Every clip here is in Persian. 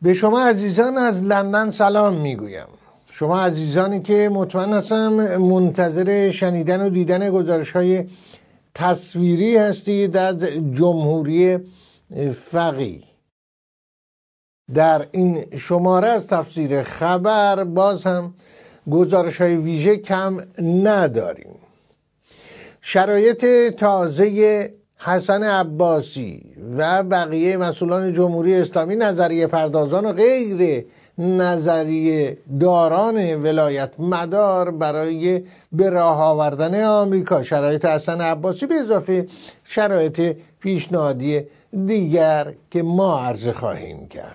به شما عزیزان از لندن سلام میگویم. شما عزیزانی که مطمئن هستم منتظر شنیدن و دیدن گزارش‌های تصویری هستید از جمهوری فقیه. در این شماره از تفسیر خبر باز هم گزارش‌های ویژه کم نداریم. شرایط تازه حسن عباسی و بقیه مسئولان جمهوری اسلامی، نظریه پردازان و غیر نظریه داران ولایت مدار برای به راه آوردن آمریکا، شرایط حسن عباسی به اضافه شرایط پیشنهادی دیگر که ما عرض خواهیم کرد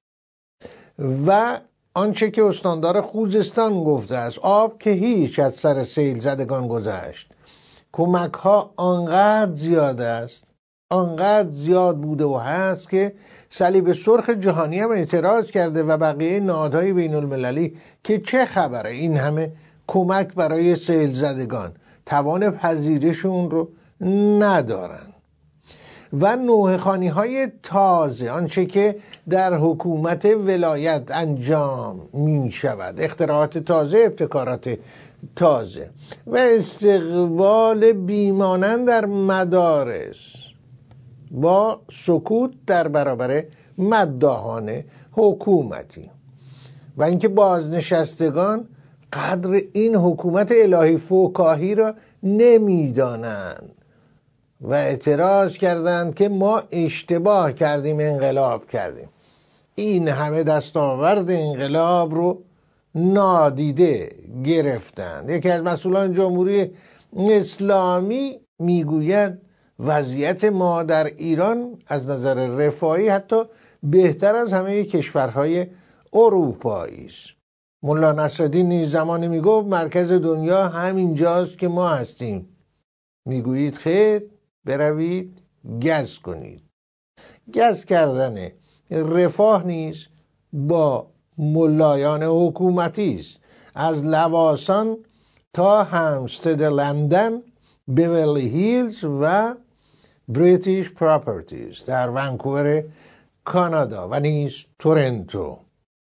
و آنچه که استاندار خوزستان گفته است: آب که هیچ از سر سیل زدگان گذشت. کمک ها آنقدر زیاد است، آنقدر زیاد بوده و هست که صلیب سرخ جهانی هم اعتراض کرده و بقیه نهادهای بین المللی که چه خبره این همه کمک برای سیل زدگان، توان پذیرشون رو ندارن. و نوحه‌خوانی های تازه، آنچه که در حکومت ولایت انجام می شود، اختراعات تازه، ابتکارات تازه و استقبال بیمانند در مدارس با سکوت در برابر مداحان حکومتی و اینکه بازنشستگان قدر این حکومت الهی فوکاهی را نمیدانند و اعتراض کردند که ما اشتباه کردیم، انقلاب کردیم. این همه دستاورد انقلاب رو نادیده گرفتند. یکی از مسئولان جمهوری اسلامی میگوید وضعیت ما در ایران از نظر رفاهی حتی بهتر از همه کشورهای اروپایی است. ملا نصرالدین نیز زمانی میگفت مرکز دنیا همینجاست که ما هستیم. میگویید خیر، بروید گز کنید. گز کردن رفاه نیز با ملایان حکومتی است، از لواسان تا همستد لندن، بیورلی هیلز و بریتیش پراپرتیز در ونکوور کانادا و نیز تورنتو.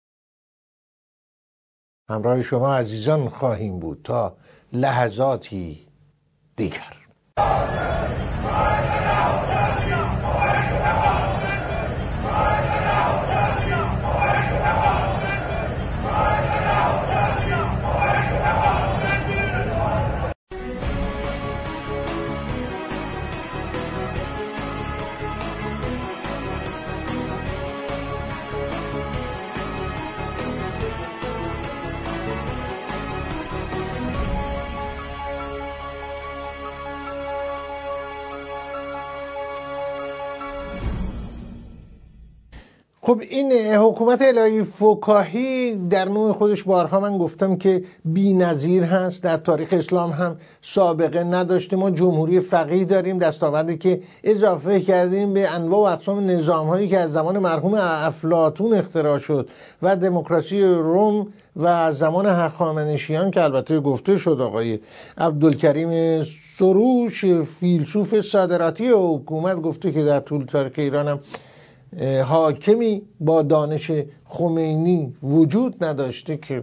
همراه شما عزیزان خواهیم بود تا لحظاتی دیگر. خب این حکومت الهی فوکاهی در نوع خودش بارها من گفتم که بی‌نظیر هست، در تاریخ اسلام هم سابقه نداشته. ما جمهوری فقیه داریم، دستاوردی که اضافه کردیم به انواع و اقسام نظام‌هایی که از زمان مرحوم افلاطون اختراع شد و دموکراسی روم و زمان هخامنشیان که البته گفته شد آقای عبدالکریم سروش فیلسوف صادراتی حکومت گفته که در طول تاریخ ایران هم حاکمی با دانش خمینی وجود نداشته که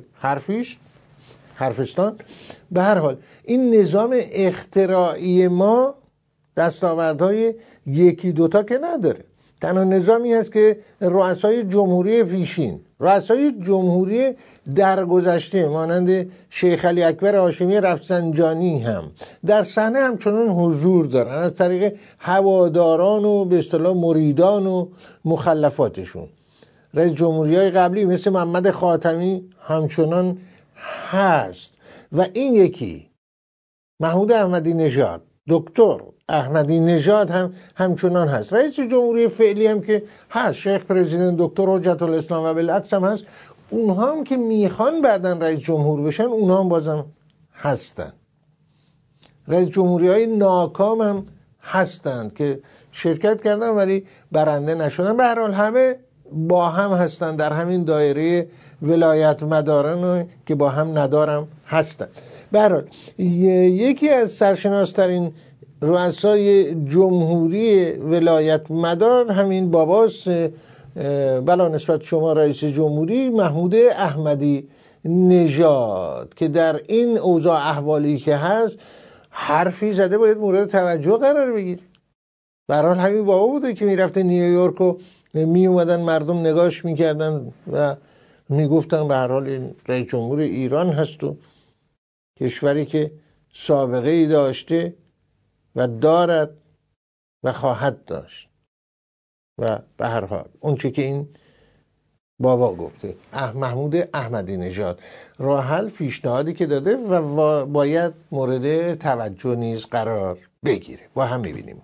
حرفستان. به هر حال این نظام اختراعی ما دستاوردهای یکی دوتا که نداره. تنها نظامی هست که رؤسای جمهوری پیشین، رؤسای جمهوری درگذشته مانند شیخ علی اکبر هاشمی رفسنجانی هم در صحنه همچنان حضور دارن از طریق هواداران و به اصطلاح مریدان و مخلفاتشون. رئیس جمهوری‌های قبلی مثل محمد خاتمی همچنان هست و این یکی محمود احمدی نژاد، دکتر احمدی نژاد هم همچنان هست. رئیس جمهوری فعلی هم که هست، شیخ پرزیدنت دکتر حجت الاسلام و بالعکس هم هست. اونها هم که میخوان بعدن رئیس جمهور بشن اونها هم بازم هستن. رئیس جمهوری های ناکام هم هستند که شرکت کردن ولی برنده نشدن. به هر حال همه با هم هستن در همین دایره ولایت مداران که با هم ندارم هستن. به هر حال یکی از سرشناسترین رؤسای جمهوری ولایت مدار همین باباست، بلا نسبت شما رئیس جمهوری محمود احمدی نژاد که در این اوضاع احوالی که هست حرفی زده باید مورد توجه قرار بگیره. به هر حال همین بابا بوده که میرفته نیویورک و می اومدن مردم نگاش میکردن و میگفتن به هر حال این رئیس جمهور ایران هست و کشوری که سابقه ای داشته و دارد و خواهد داشت. و به هر حال اون چه که این بابا گفته محمود احمدی نژاد راه حل پیشنهادی که داده و باید مورد توجه نیز قرار بگیره. با هم میبینیم.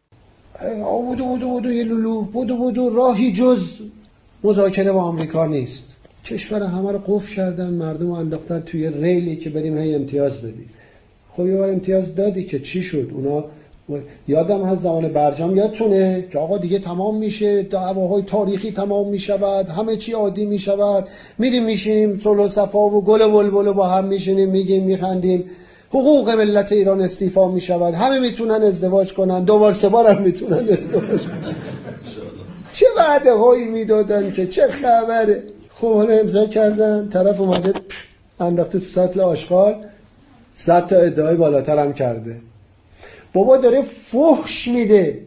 بودو یه لولو بودو راهی جز مذاکره با آمریکا نیست. کشور همه رو قفل کردن، مردم رو انداختن توی ریلی که بریم هی امتیاز بدیم. خب یه بار امتیاز دادی که چی شد؟ اونا یادم هست زمان برجام یادتونه که آقا دیگه تمام میشه، دعواهای تاریخی تمام میشود، همه چی عادی میشود، میریم میشینیم صلح و صفا و گل و بلبل با هم میشینیم میگیم میخندیم، حقوق ملت ایران استیفا میشود، همه میتونن ازدواج کنن، 2 بار 3 بار هم میتونن ازدواج کنن. چه وعده هایی میدادن که چه خبره. خب حالا امضا کردن، طرف اومده انداخته تو سطل آشغال، 100 تا ادعای بالاتر هم کرده. بابا داره فحش میده،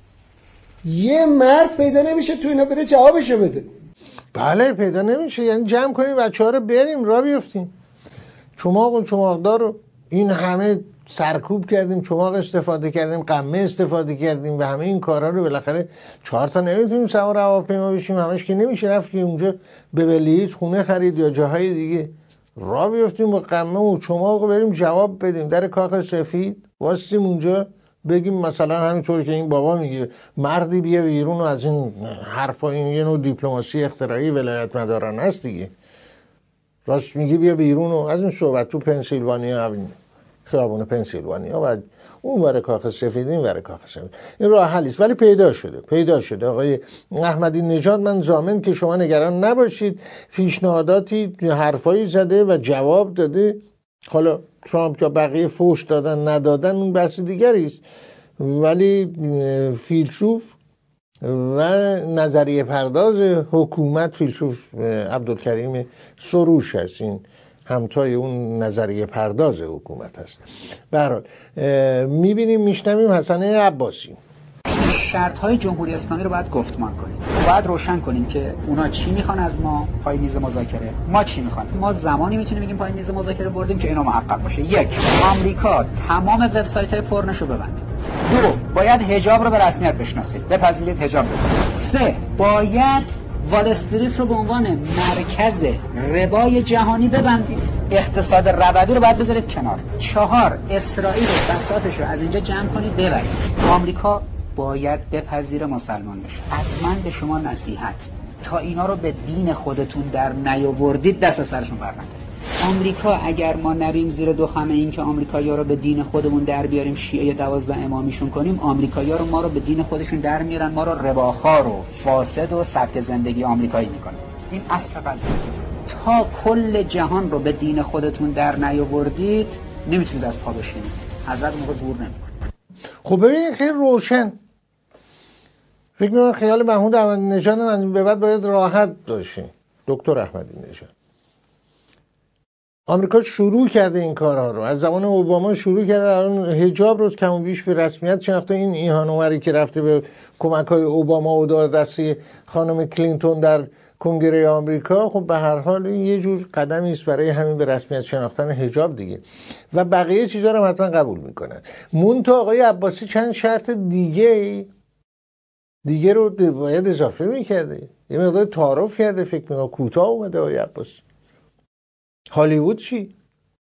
یه مرد پیدا نمیشه تو اینا بده جوابشو بده. بله پیدا نمیشه. یعنی جمع کنیم بچه ها رو بریم را بیفتیم، چماق و چماقدار رو این همه سرکوب کردیم، چماق استفاده کردیم، قمه استفاده کردیم و همه این کارها رو بالاخره 4 تا نمیتونیم سوار هواپیما بشیم، همش که نمیشه رفت که اونجا به بلیط خونه خرید یا جاهای دیگه. را بیفتیم با قمه و چماق و بریم جواب بدیم در کاخ سفید، واسیم اونجا بگیم مثلا همینطور که این بابا میگه مردی بیا بیرون و از این حرفا، این یه نوع دیپلماسی اختراعی ولایت مدارانه است دیگه. راست میگه بیا بیرون و از این صحبت تو پنسیلوانیا، همین خیابون پنسیلوانیا و اون ور کاخ سفید این ور کاخ سفید، این راه حلی است. ولی پیدا شده آقای احمدی نژاد. من ضامن که شما نگران نباشید، پیشنهاداتی حرفایی زده و جواب داده. حالا ترامپ یا بقیه فوش دادن ندادن اون بحث دیگری است، ولی فیلسوف و نظریه پرداز حکومت فیلسوف عبدالکریم سروش هست، این همتای اون نظریه پرداز حکومت هست. به هر حال میبینیم میشنویم حسن عباسی. شرط‌های جمهوری اسلامی رو باید گفتمان کنیم، باید روشن کنیم که اونا چی میخوان از ما پای میز مذاکره، ما چی میخوان. ما زمانی میتونیم بگیم پای میز مذاکره بردیم که اینا محقق باشه. 1. آمریکا تمام وبسایت‌های پرنشو ببند. 2. باید حجاب رو به رسمیت بشناسید، بپذیرید حجاب بزنید. 3. باید وال استریت رو به عنوان مرکز ربای جهانی ببندید. اقتصاد ربوی رو باید بذارید کنار. 4. اسرائیل و بساطش رو از اینجا جمع کنید ببرید. آمریکا باید بپذیره مسلمان بشه. از من به شما نصیحت، تا اینا رو به دین خودتون در نیاوردید دست سرشون برندارید. آمریکا اگر ما نریم زیر دو خمه این که آمریکایی‌ها رو به دین خودمون در بیاریم، شیعه 12 امامیشون کنیم، آمریکایی‌ها رو ما رو به دین خودشون در میارن، ما رو رباخوار و فاسد و سبک زندگی آمریکایی میکنن. این اصل قضیه است. تا کل جهان رو به دین خودتون در نیاوردید نمیتونید از پا بشینید. حضرت موقع زور نمیکنه. خب ببینید خیلی روشن. فکر می‌کنم خیال محمود احمدی نژاد من به بعد باید راحت باشه. دکتر احمدی نژاد آمریکا شروع کرده این کارها رو، از زمان اوباما شروع کرده. الان حجاب رو کم و بیش به رسمیت شناخته. این ایهان‌آوری که رفته به کمک‌های اوباما و دور دستی خانم کلینتون در کنگره آمریکا، خب به هر حال این یه جور قدمی است برای همین به رسمیت شناختن حجاب دیگه، و بقیه چیزا رو حتما قبول میکنن. منتها آقای عباسی چند شرط دیگه رو باید اضافه میکرده، یه مقدار تعارف کرده. فکر میکنم کوتاه اومده آقای عباسی. هالیوود چی؟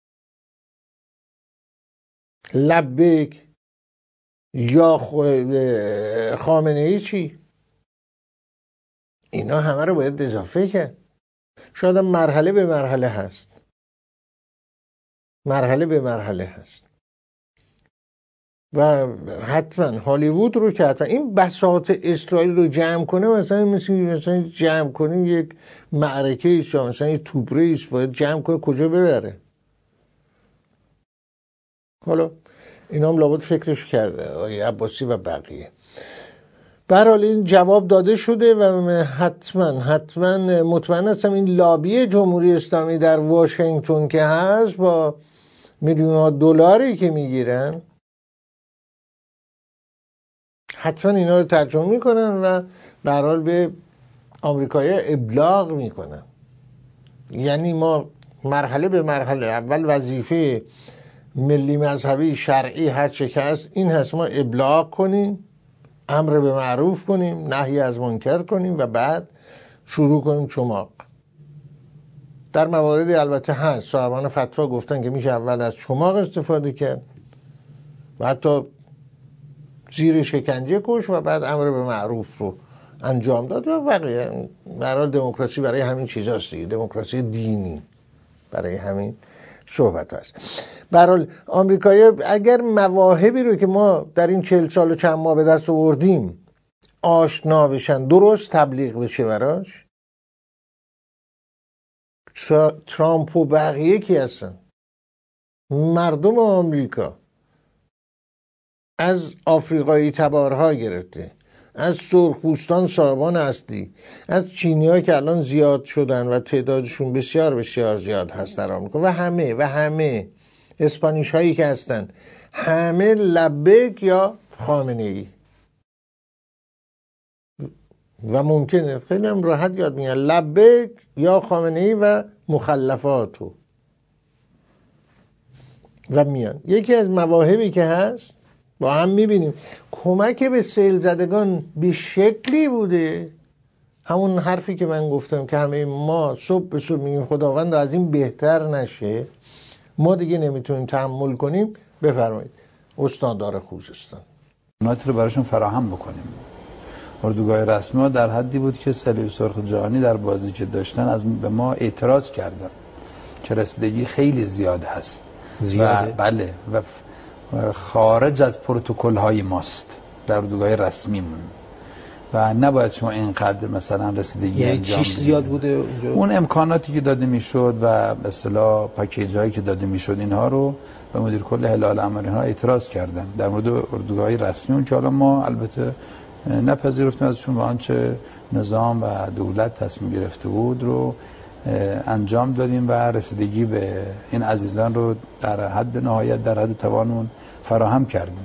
لبیک یا خامنه‌ای چی؟ اینا همه رو باید اضافه کرد. شاید مرحله به مرحله هست، و حتما هالیوود رو که حتما این بساط اسرائیل رو جمع کنه، مثلا جمع کنیم یک معرکه ایست، مثلا یک توبره ایست، باید جمع کنه کجا ببره. حالا اینا هم لابد فکرش کرده آقای عباسی و بقیه. به هر حال این جواب داده شده و حتما مطمئن هستم این لابی جمهوری اسلامی در واشنگتن که هست با میلیون‌ها دلاری که میگیرن حتما اینا رو ترجمه میکنن و به هر حال به آمریکایی‌ها ابلاغ میکنن. یعنی ما مرحله به مرحله، اول وظیفه ملی مذهبی شرعی هر چه که هست این هست ما ابلاغ کنیم، امر به معروف کنیم، نهی از منکر کنیم و بعد شروع کنیم چماق. در مواردی البته هست صاحبان فتوا گفتن که میشه اول از چماق استفاده کرد و حتی زیر شکنجه کش و بعد امر به معروف رو انجام داد و بقیه. به هر حال دموکراسی برای همین چیزاست دیگه، دموکراسی دینی برای همین صحبت هست. به هر حال آمریکایی اگر مواهبی رو که ما در این 40 سال و چند ماه به دست آوردیم آشنا بشن، درست تبلیغ بشه براش، ترامپ و بقیه کی هستن؟ مردم آمریکا، از آفریقایی تبارها گرفته، از سرخپوستان صاحبان اصلی، از چینی‌ها که الان زیاد شدن و تعدادشون بسیار بسیار زیاد هست در آمریکا و همه اسپانیش هایی که هستن، همه لبیک یا خامنه‌ای و ممکنه خیلی هم راحت یاد میگن لبیک یا خامنه‌ای و مخلفاتو و میان. یکی از مواهبی که هست با هم میبینیم کمک به سیل زدگان به شکلی بوده، همون حرفی که من گفتم که همه ما صبح به صبح میگیم خداوند از این بهتر نشه، ما دیگه نمیتونیم تحمل کنیم. بفرمایید استاندار خوزستان امکانات رو براشون فراهم بکنیم. اردوگاه رسمی ما در حدی بود که صلیب سرخ جهانی در بازی که داشتن به ما اعتراض کردن که رسیدگی خیلی زیاد هست زیاده. و بله و خارج از پروتکل های ماست در اردوگاه رسمیمون و نباید شما اینقدر مثلا رسیدگی یعنی چیش زیاد بوده اونجا؟ اون امکاناتی که داده میشد و به اصطلاح پکیج هایی که داده میشد اینها رو به مدیر کل هلال احمر اینها اعتراض کردن در مورد اردوگاه رسمی اون که حالا ما البته نپذیرفتیم ازشون و آنچه نظام و دولت تصمیم گرفته بود رو انجام دادیم و رسیدگی به این عزیزان رو در حد نهایت در حد توانمون فراهم کردیم.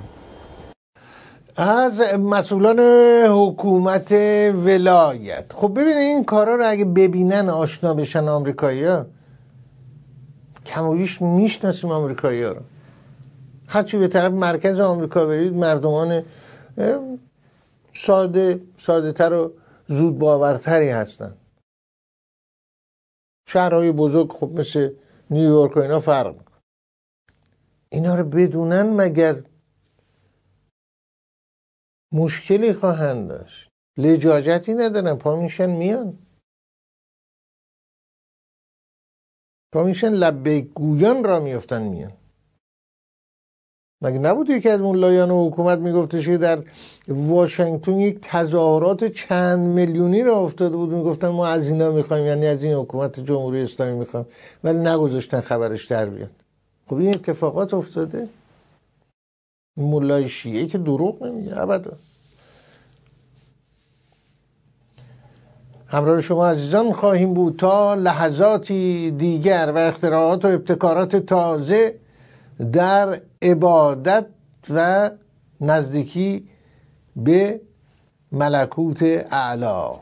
از مسئولان حکومت ولایت خب ببینید این کارا رو اگه ببینن آشنا بشن آمریکایی‌ها، کم و بیش میشناسیم آمریکایی‌ها رو، هرچی به طرف مرکز آمریکا برید مردمان ساده تر و زود باورتری هستن. شهرهای بزرگ خب مثل نیویورک و اینا فرق میکنه. اینا رو بدونن مگر مشکلی خواهند داشت؟ لجاجتی ندارن، پا میشن میان، پا میشن لبیک گویان را میفتن میان. مگه نبود یکی از ملایان حکومت میگفتش که در واشنگتن یک تظاهرات چند میلیونی را افتاده بود، میگفتن ما از اینا میخوایم، یعنی از این حکومت جمهوری اسلامی میخوایم، ولی نگذاشتن خبرش در بیاد. خب این اتفاقات افتاده. ملای شیعه که دروغ نمیگه ابدا. همراه شما عزیزان خواهیم بود تا لحظاتی دیگر و اختراعات و ابتکارات تازه در عبادت و نزدیکی به ملکوت اعلی.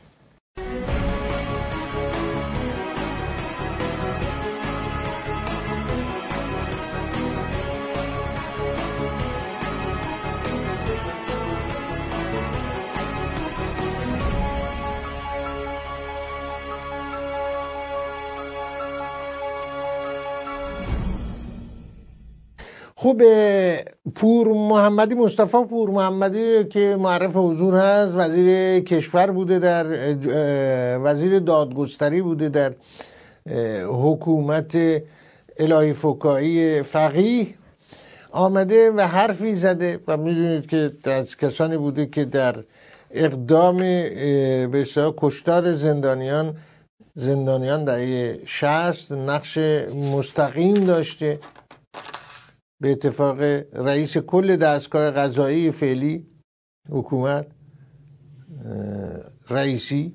خوب پور محمدی، مصطفی پور محمدی که معرف حضور هست، وزیر کشور بوده، در وزیر دادگستری بوده در حکومت الهی فکایی فقیه، آمده و حرفی زده و میدونید که از کسانی بوده که در اقدام به اصطلاح کشتار زندانیان دهه 60 نقش مستقیم داشته، به اتفاق رئیس کل دستگاه قضایی فعلی حکومت رئیسی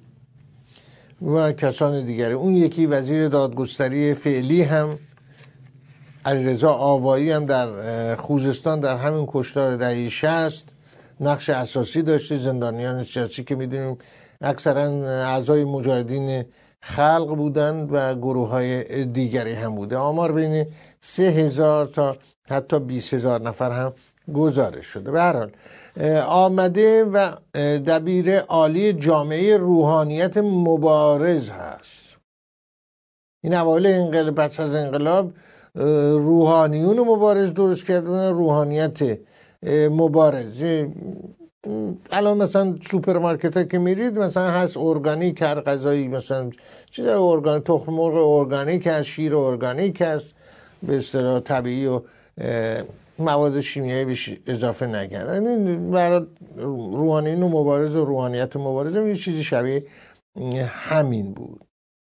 و کسان دیگری. اون یکی وزیر دادگستری فعلی هم علیرضا آوایی هم در خوزستان در همین کشتار دهه 60 نقش اساسی داشته. زندانیان سیاسی که میدونیم اکثرا اعضای مجاهدین خلق بودند و گروه های دیگری هم بوده. آمار بین 3000 تا حتی 20000 نفر هم گزارش شده. به هر حال آمده و دبیر عالی جامعه روحانیت مبارز هست. این اوایل انقلاب، پس از انقلاب روحانیون مبارز درست کردن، روحانیت مبارز. الان مثلا سوپرمارکت ها که میرید مثلا هست ارگانیک، هر غذایی مثلا چیز ارگانیک، تخم مرغ ارگانیک هست، شیر ارگانیک هست، به اصطلاح طبیعی و مواد شیمیایی بهش اضافه نکردن. این برای روحانیون مبارز و روحانیت مبارز یه چیزی شبیه همین بود.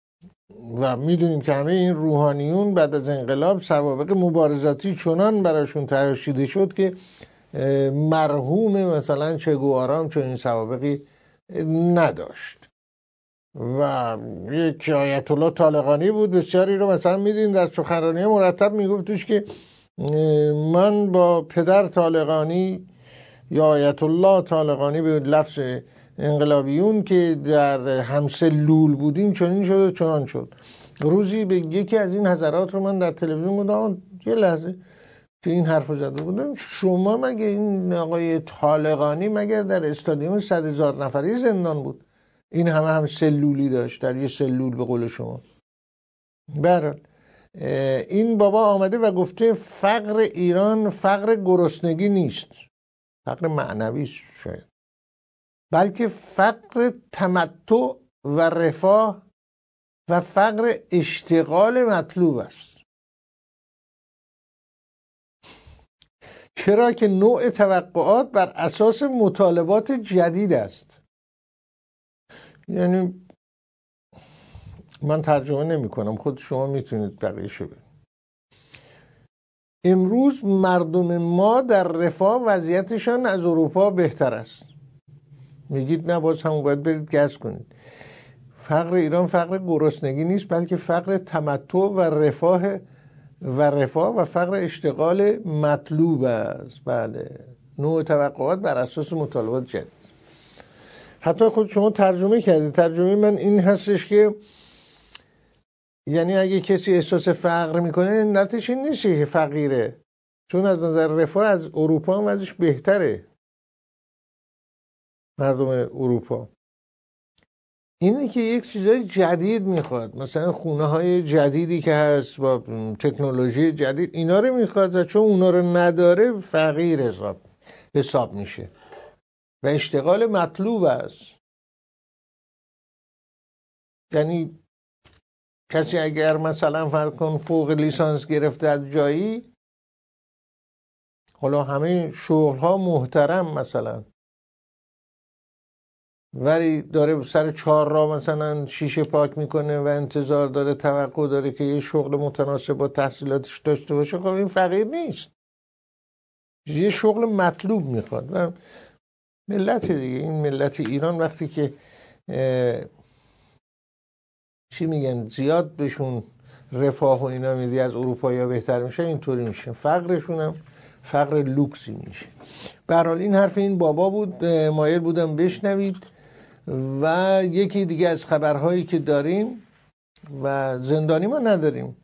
و میدونیم که همه این روحانیون بعد از انقلاب سوابق مبارزاتی چنان براشون تراشیده شد که مرحوم مثلا چه گوارام چون این سوابقی نداشت. و یک آیت الله طالقانی بود، بسیاری رو مثلا میدونیم در سخنرانی مرتب میگفت توش که من با پدر طالقانی یا آیت الله طالقانی به لفظ انقلابیون که در همسلول بودیم چنین شد و چنان شد. روزی به یکی از این حضرات رو من در تلویزیون بودم، یه لحظه که این حرف رو زده بودم، شما مگه این آقای طالقانی مگر در استادیوم 100,000 نفری زندان بود؟ این همه سلولی داشت، در یه سلول به قول شما. برحال این بابا آمده و گفته فقر ایران فقر گرسنگی نیست، فقر معنوی شاید، بلکه فقر تمتع و رفاه و فقر اشتغال مطلوب است. چرا که نوع توقعات بر اساس مطالبات جدید است. یعنی من ترجمه نمی کنم، خود شما میتونید بقیه شو بگید. امروز مردم ما در رفاه وضعیتشان از اروپا بهتر است. میگید نه، باز هم باید برید گز کنید. فقر ایران فقر گرسنگی نیست، بلکه فقر تمتع و رفاه و فقر اشتغال مطلوب است. بله، نوع توقعات بر اساس مطالبات جدید. حتی خود شما ترجمه کردید. ترجمه من این هستش که یعنی اگه کسی احساس فقر میکنه نتیجه این نیست که فقیره، چون از نظر رفاه از اروپا هم وضعش بهتره. مردم اروپا اینه که یک چیزای جدید میخواد، مثلا خونه های جدیدی که هست با تکنولوژی جدید اینا رو میخواد و چون اونا رو نداره فقیر حساب میشه و اشتغال مطلوب است. یعنی کسی اگر مثلا فرض کن فوق لیسانس گرفته از جایی، حالا همه شغل ها محترم مثلا، ولی داره سر چهار راه مثلا شیشه پاک میکنه و انتظار داره، توقع داره که یه شغل متناسب با تحصیلاتش داشته باشه، خب این فقیر نیست، یه شغل مطلوب میخواد. و ملت دیگه، این ملت ایران وقتی که چی میگن زیاد بهشون رفاه و اینا میدی از اروپایی ها بهتر میشه، اینطوری میشه، فقرشون هم فقر لوکسی میشه. به هر حال این حرف این بابا بود، مایل بودم بشنوید. و یکی دیگه از خبرهایی که داریم و زندانی ما نداریم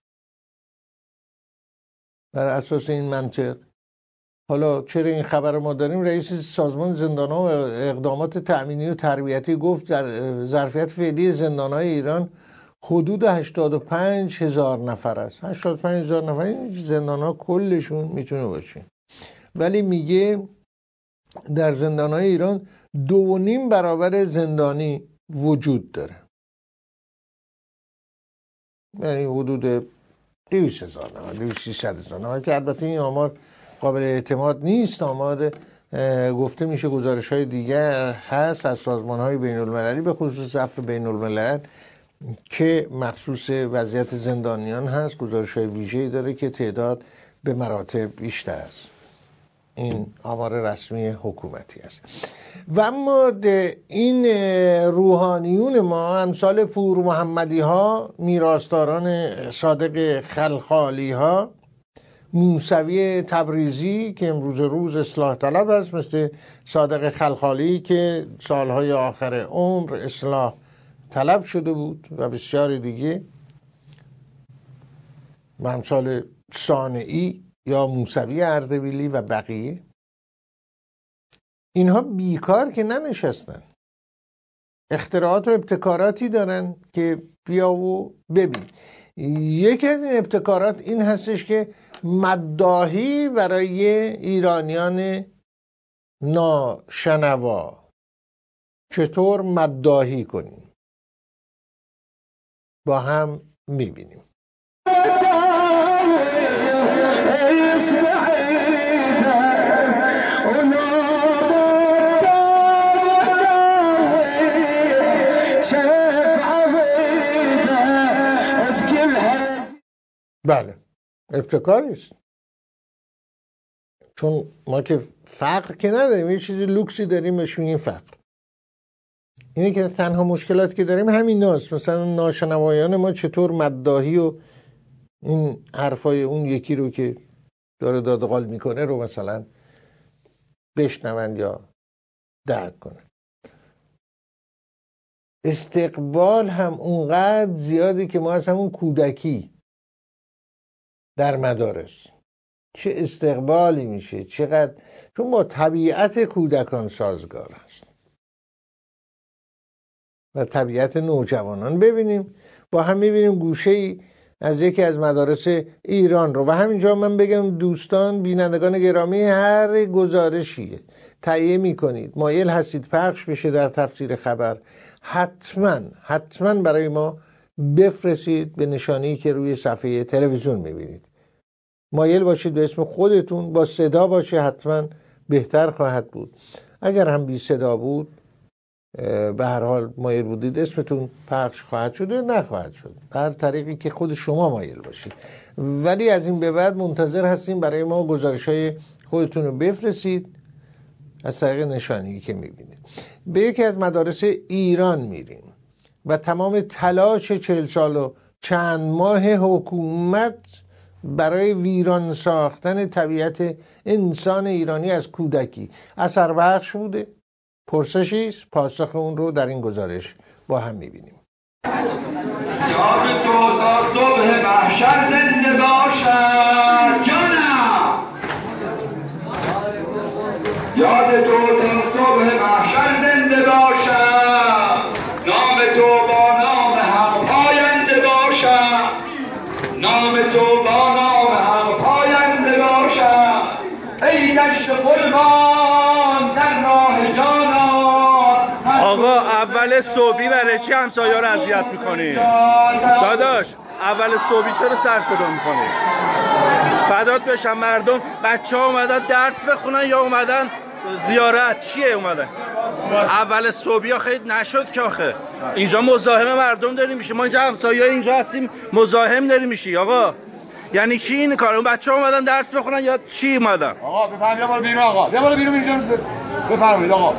بر اساس این منطق. حالا چرا این خبر ما داریم؟ رئیس سازمان زندان‌ها و اقدامات تأمینی و تربیتی گفت ظرفیت فعلی زندان‌های ایران حدود 85,000 نفر است. 85,000 نفر این زندان‌ها کلشون میتونه باشه، ولی میگه در زندان‌های ایران 2.5 برابر زندانی وجود داره، یعنی حدود 200,000 نفر، 200,000 نفر که البته این آمار قابل اعتماد نیست. آمار گفته میشه گزارش های دیگه هست از سازمان های بین المللی، به خصوص عفو بین الملل که مخصوص وضعیت زندانیان هست، گزارش های ویژه‌ای داره که تعداد به مراتب بیشتر است. این آمار رسمی حکومتی است. و اما این روحانیون ما امثال پور محمدی ها، میراثداران صادق خلخالی ها، موسوی تبریزی که امروز روز اصلاح طلب است، مثل صادق خلخالی که سالهای آخر عمر اصلاح طلب شده بود و بسیار دیگه، و امثال صانعی یا موسوی اردبیلی و بقیه، اینها بیکار که ننشستن، اختراعات و ابتکاراتی دارن که بیا و ببین. یکی از این ابتکارات این هستش که مداحی برای ایرانیان ناشنوا چطور مداحی کنیم با هم میبینیم. بله، ابتکاری است، چون ما که فقر که نداریم، یه چیزی لوکسی داریم بهش میگیم فقر. اینه که تنها مشکلات که داریم همین ناست. مثلا ناشنوایان ما چطور مداحی و این حرفای اون یکی رو که داره دادغال میکنه رو مثلا بشنون یا درک کنن. استقبال هم اونقدر زیاده که ما از همون کودکی در مدارس چه استقبالی میشه، چقدر، چون با طبیعت کودکان سازگار است و طبیعت نوجوانان. ببینیم با هم، میبینیم گوشه ای از یکی از مدارس ایران رو، و همینجا من بگم دوستان بینندگان گرامی، هر گزارشی تهیه میکنید مایل هستید پخش بشه در تفسیر خبر، حتما برای ما بفرستید به نشانی که روی صفحه تلویزیون میبینید. مایل باشید به اسم خودتون، با صدا باشه، حتما بهتر خواهد بود. اگر هم بی صدا بود، به هر حال مایل بودید اسمتون پخش خواهد شد و نخواهد شد، هر طریقی که خود شما مایل باشید. ولی از این به بعد منتظر هستیم برای ما گزارش‌های خودتون رو بفرستید از طریق نشانی که میبینید. به یکی از مدارس ایران میریم و تمام تلاش 40 سال و چند ماه حکومت برای ویران ساختن طبیعت انسان ایرانی از کودکی اثر بخش بوده. پرسشی است، پاسخ اون رو در این گزارش با هم میبینیم. یاد تو تا صبح محشر زنده باشد جانم، یاد تو تا صبح محشر زنده باشد، نام تو با نام هم پاینده باشد، نام تو با نام هم پاینده باشد. ای دشت قربان در راه جانان. آقا اول صبحی برای چی همسایه‌ها رو اذیت می‌کنی؟ داداش اول صبحی چرا سر صدا می‌کنی؟ فدات بشم، مردم بچه‌ها اومدن درس بخونن یا اومدن زیارت؟ چیه اومدن؟ اول صبحی آخه نشد که، آخه اینجا مزاحم مردم داری میشه، ما اینجا همسایه‌ها اینجا هستیم مزاحم داری میشی. آقا یعنی چی این کار؟ اون بچه‌ها اومدن درس بخونن یا چی اومدن؟ آقا بفرمایید بیا بالا بیرون، آقا بیا بالا بیرون اینجا بفرمایید. آقا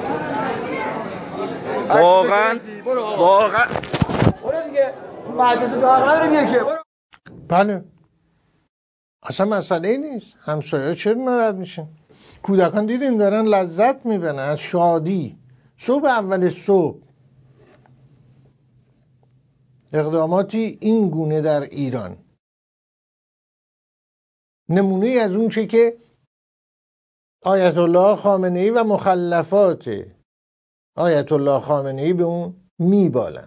واقعا برو دیگه، مدرسه داغ نداره میگه که. بله، اصلا مسئله ای نیست. همسایه‌ها چرا ناراحت میشن؟ کودکان دیدیم دارن لذت میبرن از شادی. صبح اول صبح اقداماتی این گونه در ایران، نمونه از اون چه که آیت الله خامنه‌ای و مخلفات آیت الله خامنه‌ای به اون میبالن.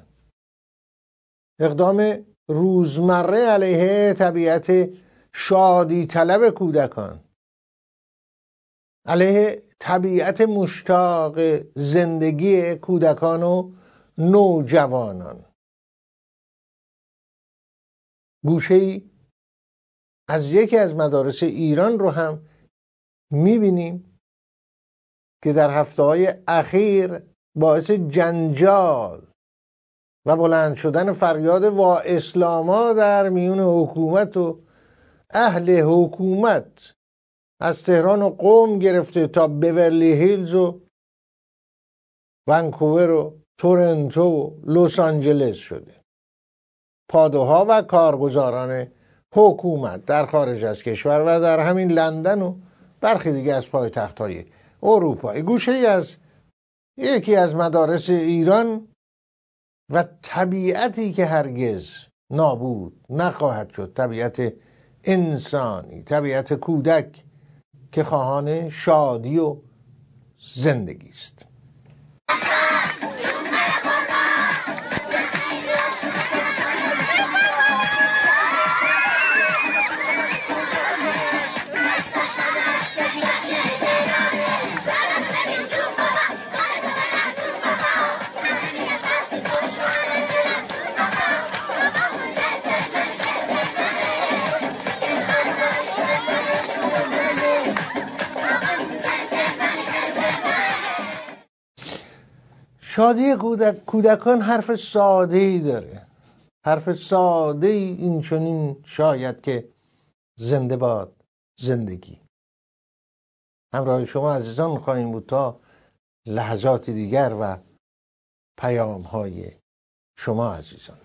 اقدام روزمره علیه طبیعت شادی طلب کودکان، علیه طبیعت مشتاق زندگی کودکان و نوجوانان. گوشه‌ای از یکی از مدارس ایران رو هم میبینیم که در هفته‌های اخیر باعث جنجال و بلند شدن فریاد وا اسلاما در میون حکومت و اهل حکومت از تهران و قم گرفته تا بیورلی هیلز و ونکوور و تورنتو و لس آنجلس شده. پادوها و کارگزاران حکومت در خارج از کشور و در همین لندن و برخی دیگه از پایتخت‌های اروپا، گوشه از یکی از مدارس ایران و طبیعتی که هرگز نابود نخواهد شد، طبیعت انسانی، طبیعت کودک که خواهان شادی و زندگی است. شادی کودکان حرف ساده‌ای داره، حرف ساده‌ای این چنین شاید که زنده باد زندگی. همراه شما عزیزان خواهیم بود تا لحظات دیگر و پیام‌های شما عزیزان.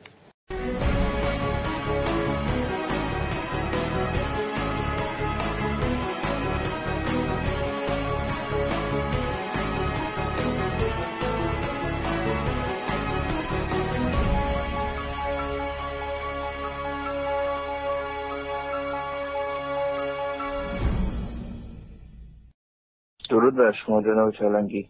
درود بر شما جناب چالنگی.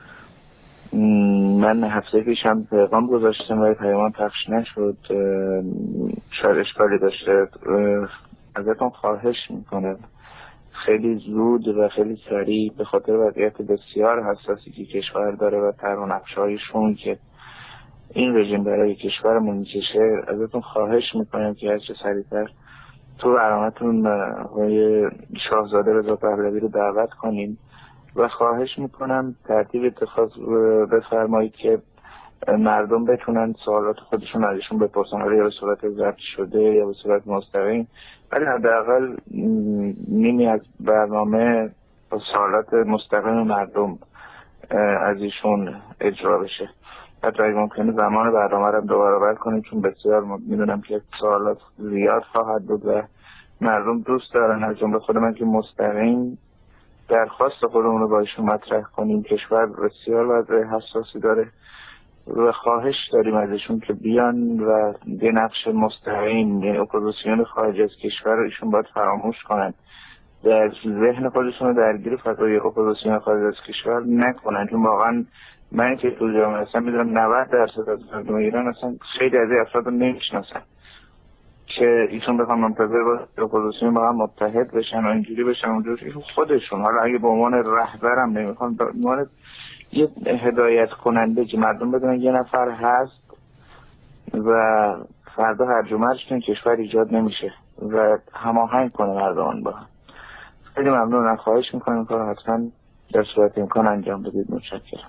من هفته پیشم پیغام گذاشتم و پیام پخش نشد، شاید اشکالی داشته. ازتون خواهش میکنم خیلی زود و خیلی سریع به خاطر وضعیت بسیار حساسی که کشور داره و طرح و نقشه‌هایشون که این رژیم برای کشورمون میکشه، ازتون خواهش میکنم که هرچه سریعتر تو برنامه‌تون آقای شاهزاده رضا پهلوی رو دعوت کنیم و خواهش میکنم ترتیب اتخاذ بفرمایید که مردم بتونن سوالات خودشون ازشون بپرسن، حالا یا به صورت ضبط شده یا به صورت مستقیم، ولی حداقل نیمی از برنامه با سوالات مستقیم مردم از ایشون اجرا بشه. حتی اگه ممکنه زمان برنامه رو 2 برابر کنیم، چون بسیار میدونم که سوالات زیاد خواهد بود و مردم دوست دارن، از جمله خود من، که مستقیم درخواست خودمون رو با ایشون مطرح کنیم. کشور بسیار وضع حساسی داره و خواهش داریم ازشون که بیان و یه نقش مستقیم، یعنی اپوزیسیون خارج از کشور رو ایشون باید فراموش کنن، در ذهن خودشون رو درگیر فضای اپوزیسیون خارج از کشور نکنن. چون واقعا من که تو جامعه هستم میدونم 90% از مردم ایران اصلا خیلی از افراد رو نمیشناسن که ایشون بخوام منتظر با اپوزیسیون با هم متحد بشن و اینجوری بشن اونجوری خودشون، حالا اگه به عنوان رهبرم نمیخوان، به عنوان یه هدایت کننده که مردم بدونن یه نفر هست و فردا هرج و مرج که کشور ایجاد نمیشه و هماهنگ کنه مردمان با هم. خیلی ممنونم، خواهش میکنم کار حتما در صورت امکان انجام بدید. متشکرم.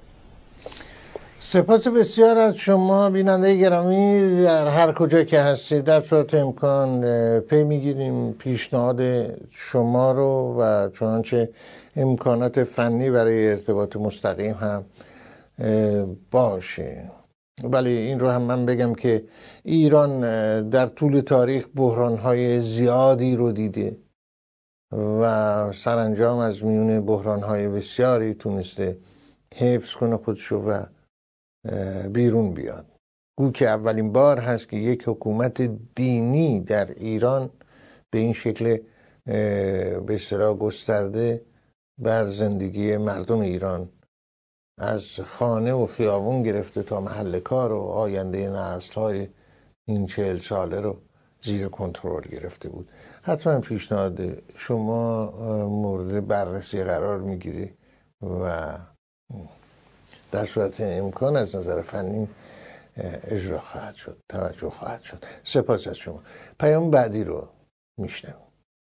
سپاس بسیار از شما بیننده گرامی، در هر کجا که هستید در صورت امکان پی میگیریم پیشنهاد شما رو و چنانچه امکانات فنی برای ارتباط مستقیم هم باشه. ولی این رو هم من بگم که ایران در طول تاریخ بحران‌های زیادی رو دیده و سرانجام از میون بحران‌های بسیاری تونسته حفظ کنه خودشو و بیرون بیاد. گو که اولین بار هست که یک حکومت دینی در ایران به این شکل به اصطلاح گسترده بر زندگی مردم ایران از خانه و خیابون گرفته تا محل کار و آینده نسل‌های این 40 ساله رو زیر کنترل گرفته بود. حتما پیشنهاد شما مورد بررسی قرار میگیره و در صورت امکان از نظر فنی اجرا خواهد شد، توجه خواهد شد. سپاس از شما. پیام بعدی رو میشنم.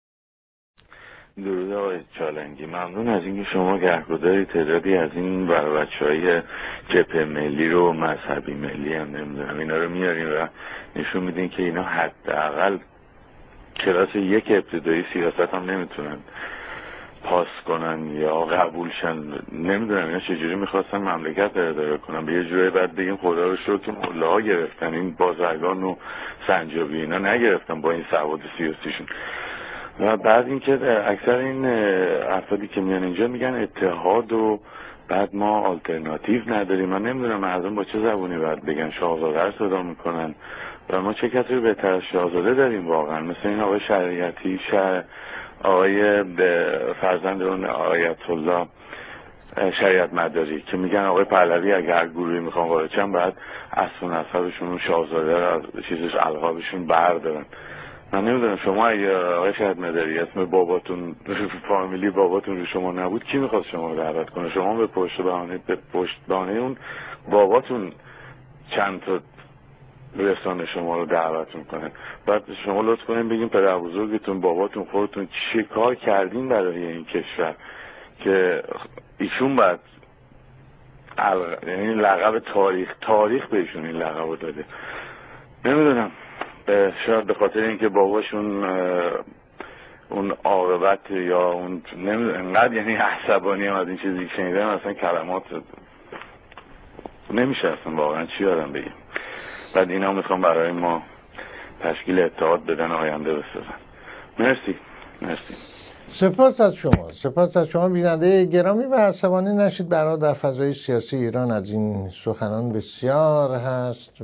درود آقای چالنگی، ممنون از اینکه شما گهگداری تعدادی از این بچه‌های جبهه ملی رو، مذهبی ملی هم نمیدونم اینا رو میارین و نشون میدین که اینا حداقل کلاس 1 ابتدایی سیاست هم نمیتونن پاس کنن یا قبولشن. نمیدونم اینا چجوری میخواستن مملکت اداره کنن. به یه جوری بعد بگیم خدا رو شکر که ملاها گرفتن، این بازرگان و سنجابی اینا نگرفتن با این سواد سیاسیشون. و بعد اینکه اکثر این افرادی که میان اینجا میگن اتحاد و بعد ما آلترناتیو نداریم. من نمیدونم مردم با چه زبونی باید بگن. شاهزاده رو صدا میکنن و ما چه کسی بهتر از شاهزاده داریم واقعا؟ مثل این آقای شریعتی، آقای فرزند اون آیت الله شریعت مداری که میگن آقای پهلوی اگر گروهی میخوان وارد شن باید اسب و نسبشون و شاهزاده رو از چیزش القابشون بردارن. من نمیدونم شما اگه آقای شریعت مداری اسم باباتون فامیلی باباتون رو شما نبود کی میخواد شما رو دعوت کنه؟ شما به پشت بانه اون باباتون چند تا رسانه شما رو دعوت میکنه. بعد شما لطف کنین بگین پدر بزرگتون باباتون خودتون چه کار کردین برای این کشور که ایشون باید یعنی لقب تاریخ بهشون این لقب رو داده. نمیدونم شاید به خاطر اینکه باباشون اون عاقبت یا اون نمیدونم انقدر یعنی عصبانی هم از این چیزی که شنیدم اصلا کلمات نمیشه اصلا واقعا چی آدم بگیم. بعد اینا میخوام برای ما تشکیل اتحاد بدن آینده بسازن. مرسی. سپاس از شما بیننده گرامی و عصبانی نشید. برای در فضای سیاسی ایران از این سخنان بسیار هست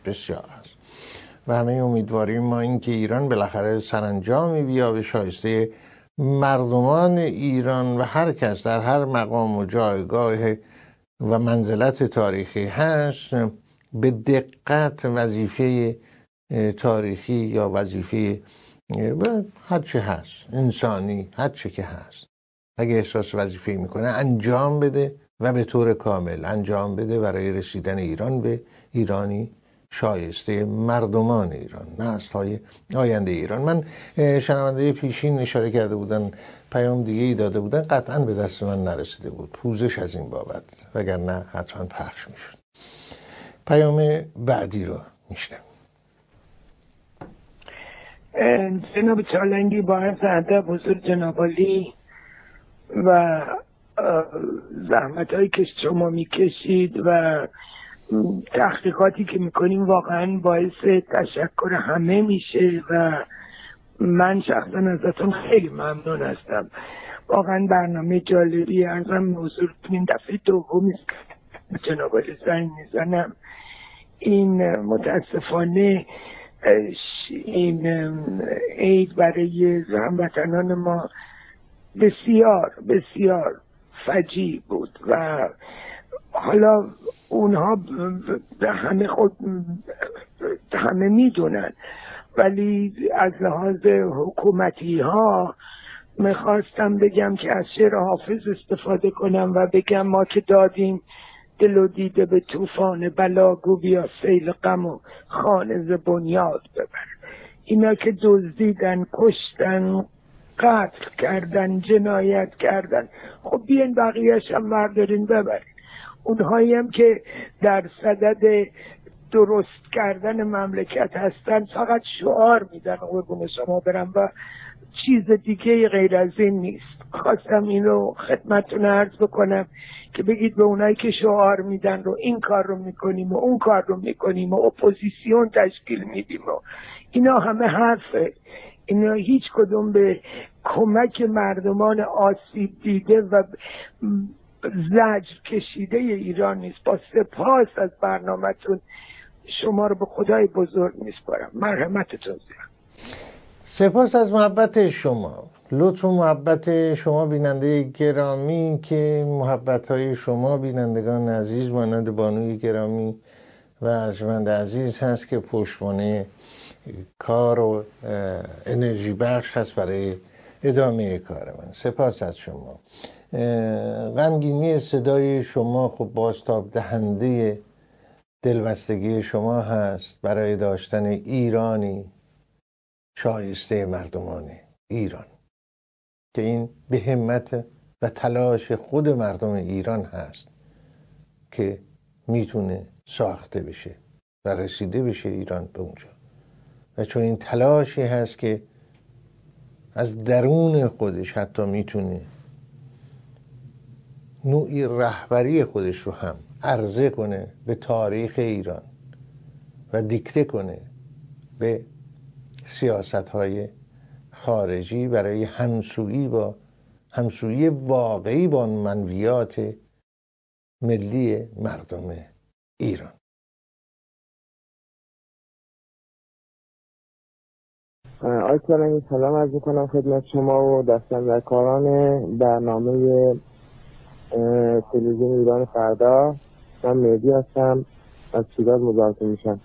و همه امیدواریم ما این که ایران بالاخره سرانجامی بیابه شایسته مردمان ایران و هر کس در هر مقام و جایگاه و منزلت تاریخی هست به دقت وظیفه تاریخی یا وظیفه هر چی هست انسانی، هر چی که هست اگه احساس وظیفه میکنه انجام بده و به طور کامل انجام بده برای رسیدن ایران به ایرانی شایسته مردمان ایران، نسل‌های آینده ایران. من شنونده پیشین اشاره کرده بودن پیام دیگه ای داده بودن، قطعا به دست من نرسیده بود، پوزش از این بابت، وگرنه حتما پخش میشد. پیام بعدی رو میشنم. جناب چالنگی با عرض ادب حضور جناب عالی و زحمت هایی که شما میکشید و تحقیقاتی که میکنیم واقعا باعث تشکر همه میشه و من شخصا ازتون خیلی ممنون هستم. واقعا برنامه جالبی. ارزم حضورتون این دفعه دومی جناب عالی زنگ میزنم. این متاسفانه این عید برای هموطنان ما بسیار بسیار فجیع بود و حالا اونها همه میدونن، ولی از لحاظ حکومتی ها میخواستم بگم که از شعر حافظ استفاده کنم و بگم ما که دادیم دل و دیده به طوفان بلاگو بیا سیل غم و خانه ز بنیاد ببر. اینا که دزدیدن، کشتن، قتل کردن، جنایت کردن، خب بیاین بقیه‌اش هم بردارین ببرین. اونهایی هم که در صدد درست کردن مملکت هستن فقط شعار میدن قربون شما برم و چیز دیگه غیر از این نیست. خواستم اینو خدمتتون عرض بکنم که بگید به اونایی که شعار میدن رو این کار رو میکنیم و اون کار رو میکنیم و اپوزیسیون تشکیل میدیم و اینا همه حرفه. اینا هیچ کدوم به کمک مردمان آسیب دیده و زجر کشیده ایران نیست. با سپاس از برنامه‌تون شما رو به خدای بزرگ میسپارم. مرحمتتون زیاد. سپاس از محبت شما، لطف و محبت شما بیننده گرامی که محبت‌های شما بینندگان عزیز مانند بانوی گرامی و ارجمند عزیز هست که پشتوانه کار و انرژی بخش هست برای ادامه کار من. سپاس از شما. غمگینی صدای شما خب بازتاب دهنده دلبستگی شما هست برای داشتن ایرانی شایسته مردمان ایران که این به همت و تلاش خود مردم ایران هست که میتونه ساخته بشه و رسیده بشه ایران به اونجا. و چون این تلاشی هست که از درون خودش حتی میتونه نوعی رهبری خودش رو هم عرضه کنه به تاریخ ایران و دیکته کنه به سیاست‌های خارجی برای همسویی واقعی با منویات ملی مردم ایران. آقای کلانی سلام عرض می‌کنم خدمت شما و دستاندرکاران برنامه تلویزیون ایران فردا. من مهدی هستم، از شیراز مزاحمت میشم.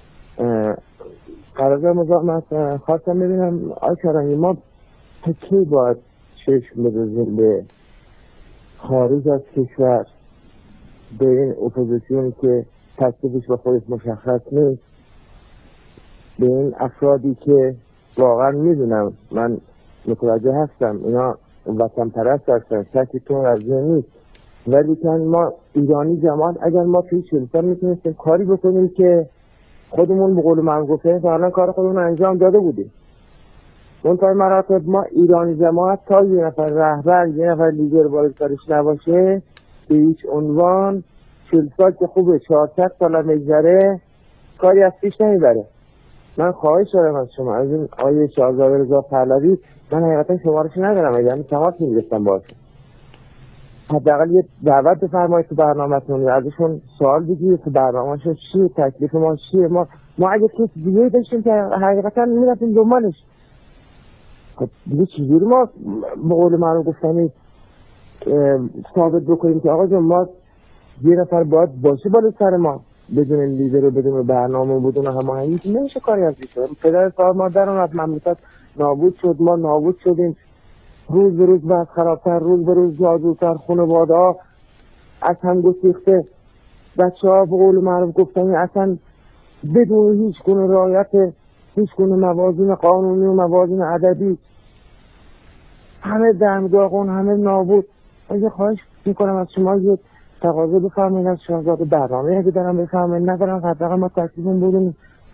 من خواستم ببینم آقای کلانی ما تا کی باید چشم بدازیم به خارج از کشور، به این اپوزیسیونی که تکلیفش با خودش مشخص نیست، به این افرادی که واقعا میدونم، من متوجه هستم اینا وطن پرست هستن، شکی تو از این نیست، ولی که ما ایرانی جماعت اگر ما توی 40 سال میتونستیم کاری بکنیم که خودمون به قول معروف گفتن تا الان کار خودمون انجام داده بودیم. اون تا مراتب ما ایرانی جماعت تا یه نفر رهبر، یه نفر لیدر بالاترش نباشه به هیچ عنوان 40 سال که خوبه 400 سال میگذره کاری از پیش نمیبره. من خواهش دارم از شما، از این آیه شاهزاده رضا پهلوی، من حقیقتا شمارش ندارم، اگر من تماس میگرفتم باشه، حداقل یه دعوت بفرمایید تو برنامه‌تون، ازشون سوال بگیرید تو برنامه‌شون چیه، تکلیف ما چیه. ما اگه کسی دیگه داشتیم که حقیقتا میرفتیم دنبالش، خب دیگه چجوری ما به قول معروف گفتنی ثابت بکنیم که آقا جان ما یه نفر باید باشه بالا سر ما، بدون لیدر و بدون برنامه و بدون هماهنگی نمیشه کاری از این. پدر صاحب مادران از مملکت نابود شد، ما نابود شدیم، روز به روز بعد خرابتر، روز به روز نازوتر، خانواده ها از هم گسیخته، بچه ها به قول معروف گفتنی اصلا بدون هیچ گونه رعایت هیچ گونه موازین قانونی و موازین ادبی، همه دمداغون، همه نابود. اگه خواهش میکنم از شما یه تقاضا بفرمایید از شاهزاده، برنامه اگه دارم بفرمایید، ندارم حداقل ما تکلیفمون بودیم.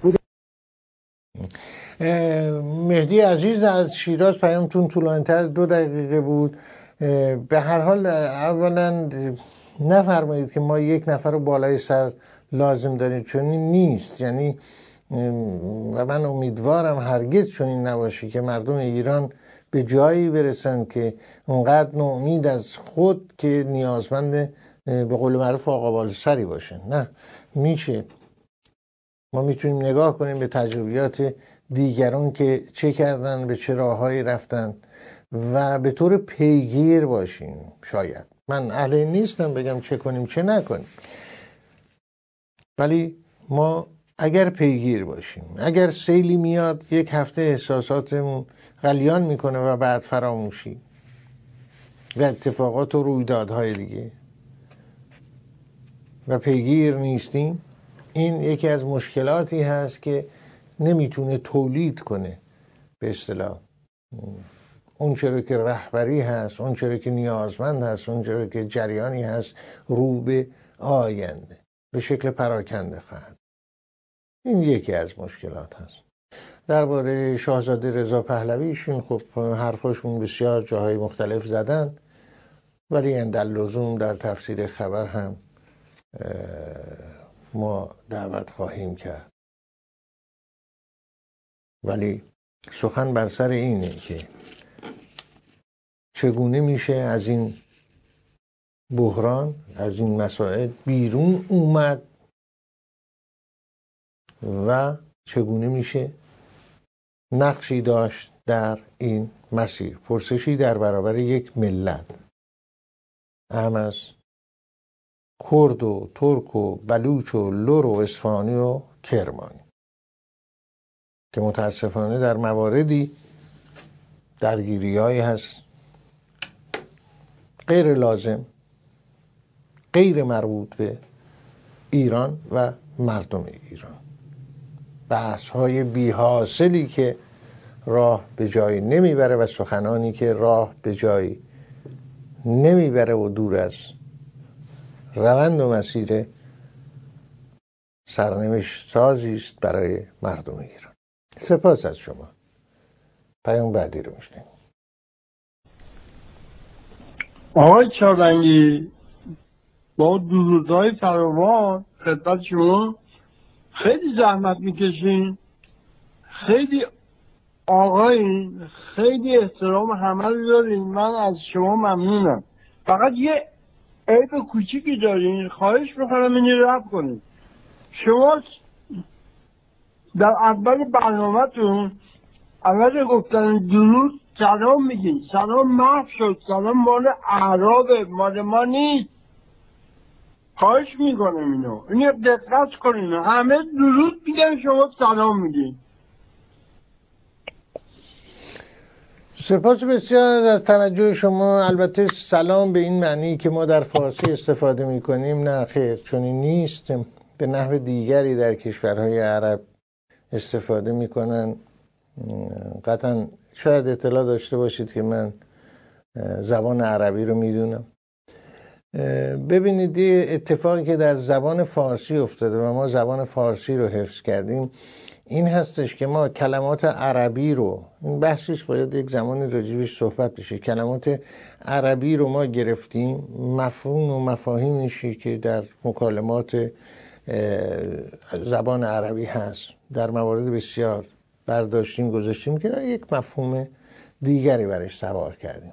مهدی عزیز از شیراز، پیامتون طولانی‌تر 2 دقیقه بود. به هر حال اولا نفرمایید که ما یک نفر رو بالای سر لازم داریم، چون این نیست. یعنی و من امیدوارم هرگز چنین نباشه که مردم ایران به جایی برسن که اونقدر ناامید از خود که نیازمند به قول معروف آقا بالسری باشن. نه، میشه، ما میتونیم نگاه کنیم به تجربیات دیگران که چه کردن، به چه راههایی رفتن و به طور پیگیر باشیم. شاید من اهل این نیستم بگم چه کنیم چه نکنیم، ولی ما اگر پیگیر باشیم، اگر سیلی میاد 1 هفته احساساتمون غلیان میکنه و بعد فراموشی و اتفاقات و رویدادهای دیگه و پیگیر نیستیم، این یکی از مشکلاتی هست که نمیتونه تولید کنه به اصطلاح اون چرا که رهبری هست، اون چرا که نیازمند هست، اون چرا که جریانی هست رو به آینده به شکل پراکنده خواهد. این یکی از مشکلات هست. درباره شاهزاده رضا پهلویشون خب حرفاشون بسیار جاهای مختلف زدن، ولی انداللزوم در تفسیر خبر هم ما دعوت خواهیم کرد. ولی سخن بر سر اینه که چگونه میشه از این بحران، از این مسائل بیرون اومد و چگونه میشه نقشی داشت در این مسیر. پرسشی در برابر یک ملت، هم از کرد و ترک و بلوچ و لر و اصفهانی و کرمانی که متاسفانه در مواردی درگیری‌هایی هست غیر لازم، غیر مربوط به ایران و مردم ایران، بحث‌های بی‌حاصلی که راه به جایی نمیبره و سخنانی که راه به جایی نمیبره و دور از روند و مسیر سرنوشت سازی است برای مردم ایران. سپاس از شما. پیام بعدی رو میشنیم. آقای چارنگی با درودهای فراوان خدمت شما، خیلی زحمت میکشین، خیلی آقایین، خیلی احترام همه رو دارین، من از شما ممنونم. فقط یه عیب کوچیکی دارین، خواهش میکنم اینی رفت کنید. شما در اول برنامه‌تون اول گفتن درود سلام میگین، سلام محو شد، سلام مال اعرابه، مال ما نیست. خواهش میکنم اینو دقت کنین، همه درود میگن شما سلام میگین. سپاس بسیار از توجه شما. البته سلام به این معنی که ما در فارسی استفاده میکنیم نه خیر، چون این نیست. به نحو دیگری در کشورهای عرب استفاده میکنن. قطعا شاید اطلاع داشته باشید که من زبان عربی رو میدونم. ببینید اتفاقی که در زبان فارسی افتاده و ما زبان فارسی رو حفظ کردیم این هستش که ما کلمات عربی رو، این بحثیش باید یک زمانی راجبش صحبت بشه، کلمات عربی رو ما گرفتیم، مفهوم و مفاهیمشی که در مکالمات زبان عربی هست در موارد بسیار برداشتیم گذاشتیم که یک مفهوم دیگری برش سوار کردیم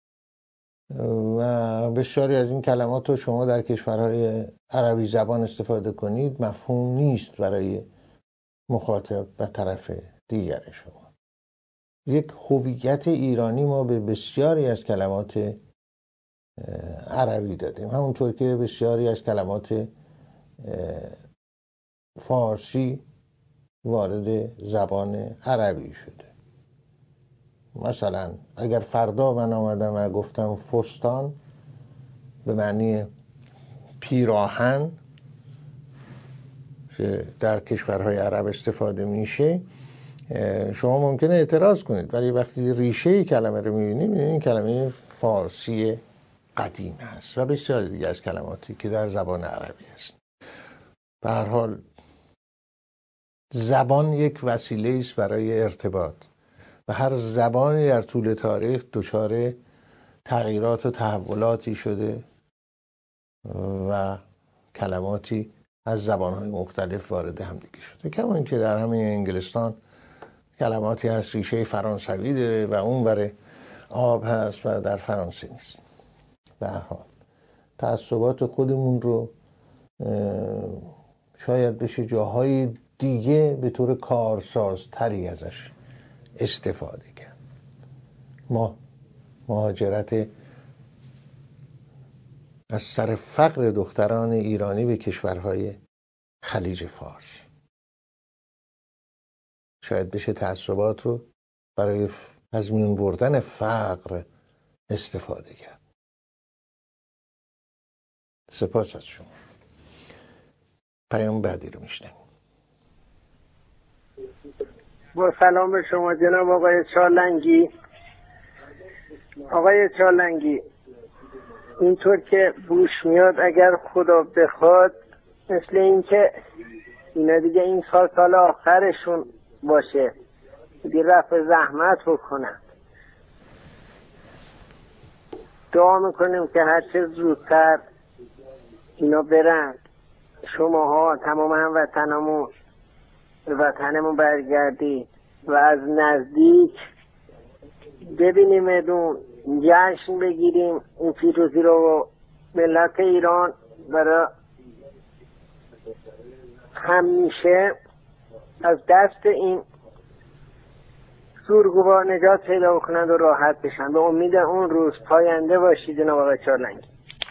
و بسیاری از این کلمات رو شما در کشورهای عربی زبان استفاده کنید مفهوم نیست برای مخاطب و طرف دیگر شما. یک هویت ایرانی ما به بسیاری از کلمات عربی دادیم، همونطور که بسیاری از کلمات فارسی وارد زبان عربی شده. مثلا اگر فردا من آمدم و گفتم فستان به معنی پیراهن که در کشورهای عرب استفاده میشه، شما ممکنه اعتراض کنید، ولی وقتی ریشه کلمه رو میبینید این کلمه فارسی قدیم هست و بسیار دیگه از کلماتی که در زبان عربی هست. به هر حال زبان یک وسیله است برای ارتباط و هر زبانی در طول تاریخ دچار تغییرات و تحولاتی شده و کلماتی از زبانهای مختلف وارد هم دیگه شده. کما اینکه در همین انگلستان کلماتی هست ریشه فرانسوی داره و اون ور آب هست و در فرانسه نیست. به هر حال تعصبات خودمون رو شاید بشه جاهای دیگه به طور کارسازتری ازش استفاده کرد. ما مهاجرت از سر فقر دختران ایرانی به کشورهای خلیج فارس شاید بشه تعصبات رو برای از میون بردن فقر استفاده کرد. سپاس از شما. پیام بعدی رو میشنویم. با سلام به شما جناب آقای چارلنگی. آقای چارلنگی، اینطور که بوش میاد اگر خدا بخواد مثل این که اینا دیگه این سال آخرشون باشه، دیگه رفع زحمت بکنن. دعا میکنیم که هرچه زودتر اینا برن، شماها تمام هموطنامون به وطنمون برگردید و از نزدیک ببینیم ادون جشن بگیریم این پیروزی رو. ملت ایران برای همیشه از دست این زورگوها نجات پیدا کنند و راحت بشن. به امید اون روز پاینده باشید جناب آقای چارلنگی.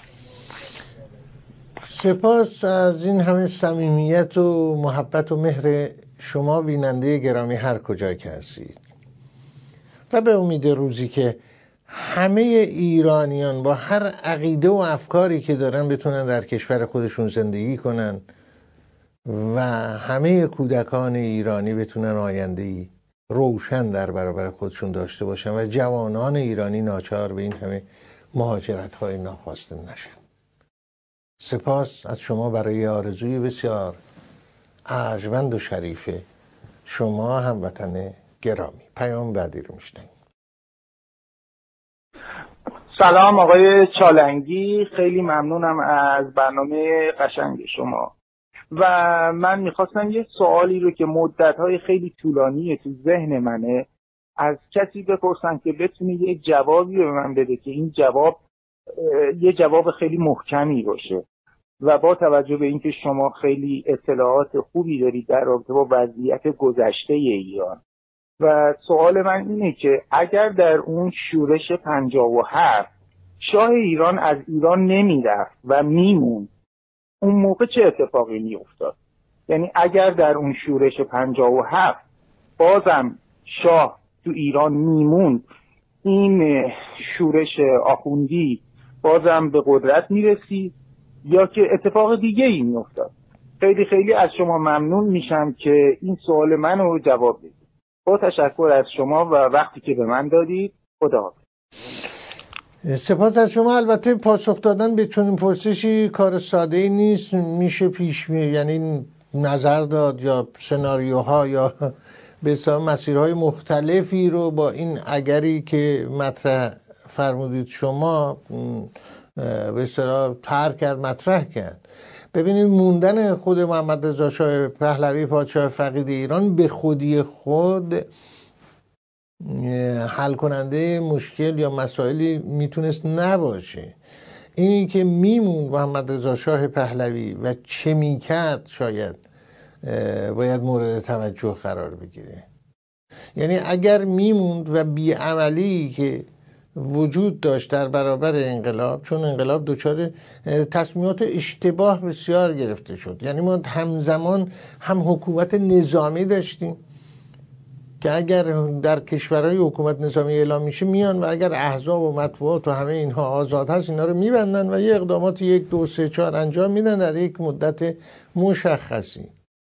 سپاس از این همه صمیمیت و محبت و مهر شما بیننده گرامی هر کجا که هستید و به امید روزی که همه ایرانیان با هر عقیده و افکاری که دارن بتونن در کشور خودشون زندگی کنن و همه کودکان ایرانی بتونن آینده‌ای روشن در برابر خودشون داشته باشن و جوانان ایرانی ناچار به این همه مهاجرت‌های ناخواسته نشن. سپاس از شما برای آرزوی بسیار ارجمند و شریف شما هموطن گرامی. پیام بعدی رو میشنویم. سلام آقای چالنگی، خیلی ممنونم از برنامه قشنگ شما و من میخواستم یه سوالی رو که مدت‌های خیلی طولانیه تو ذهن منه از کسی بپرسم که بتونه یه جوابی به من بده که این جواب یه جواب خیلی محکمی باشه و با توجه به اینکه شما خیلی اطلاعات خوبی دارید در رابطه با وضعیت گذشته ایران و سوال من اینه که اگر در اون شورش 57 شاه ایران از ایران نمیرفت و میموند، اون موقع چه اتفاقی میافتاد؟ یعنی اگر در اون شورش 57 بازم شاه تو ایران میموند، این شورش آخوندی بازم به قدرت میرسید یا که اتفاق دیگه ای میافتاد؟ خیلی خیلی از شما ممنون میشم که این سوال منو جواب بدید. با تشکر از شما و وقتی که به من دادید. خداحافظ. سپاس از شما. البته پاسخ دادن به چنین پرسشی کار ساده ای نیست، میشه یعنی نظر داد یا سناریوها یا به حساب مسیرهای مختلفی رو با این اگری که مطرح فرمودید شما به اصطلاح مطرح کرد. ببینید موندن خود محمد رضا شاه پهلوی پادشاه فقید ایران به خودی خود حل کننده مشکل یا مسائلی میتونست نباشه. اینی که میموند محمد رضا شاه پهلوی و چه میکرد شاید باید مورد توجه قرار بگیره. یعنی اگر میموند و بیعملی که وجود داشت در برابر انقلاب، چون انقلاب دچار تصمیمات اشتباه بسیار گرفته شد، یعنی ما همزمان هم حکومت نظامی داشتیم که اگر در کشورهای حکومت نظامی اعلام میشه میان و اگر احزاب و مطبوعات و همه اینها آزاد هست اینا رو میبندن و یه اقدامات 1 2 3 4 انجام میدن در یک مدت مشخصی.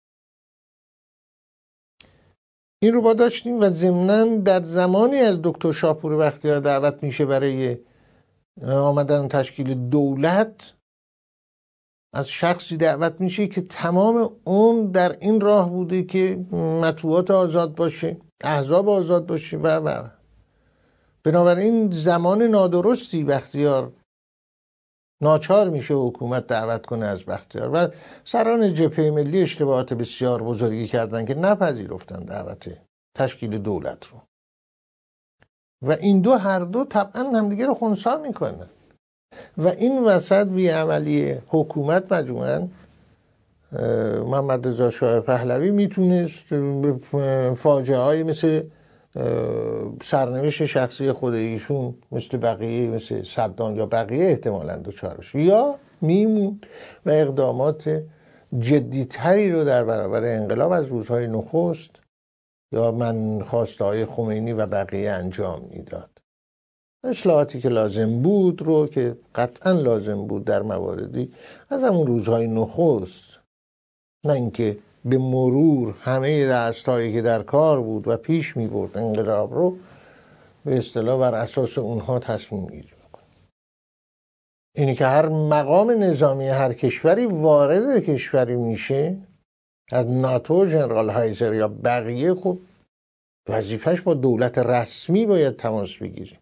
این رو با داشتیم و ضمناً در زمانی از دکتر شاپور بختیار دعوت میشه برای آمدن تشکیل دولت، از شخصی دعوت میشه که تمام اون در این راه بوده که مطبوعات آزاد باشه، احزاب آزاد باشه و بنابراین زمان نادرستی بختیار ناچار میشه حکومت دعوت کنه از بختیار و سران جبهه ملی اشتباهات بسیار بزرگی کردن که نپذیرفتن دعوت تشکیل دولت رو و این هر دو طبعا همدیگه رو خنثی میکنن و این وسط بیعملی حکومت مجموعاً محمد رضا شاه پهلوی میتونست به فاجعه های مثل سرنوشت شخصی خود ایشون مثل بقیه، مثل صدام یا بقیه احتمالاً دچار بشه یا میموند و اقدامات جدیتری رو در برابر انقلاب از روزهای نخست یا خواسته‌های خمینی و بقیه انجام میداد. اصلاحاتی که لازم بود رو که قطعا لازم بود در مواردی از همون روزهای نخست، نه اینکه به مرور همه دستایی که در کار بود و پیش می برد انقلاب رو به اصطلاح بر اساس اونها تصمیم گیری بکنه. اینی که هر مقام نظامی هر کشوری وارد کشوری میشه، از ناتو، ژنرال هایزر یا بقیه، خب وظیفش با دولت رسمی باید تماس بگیره.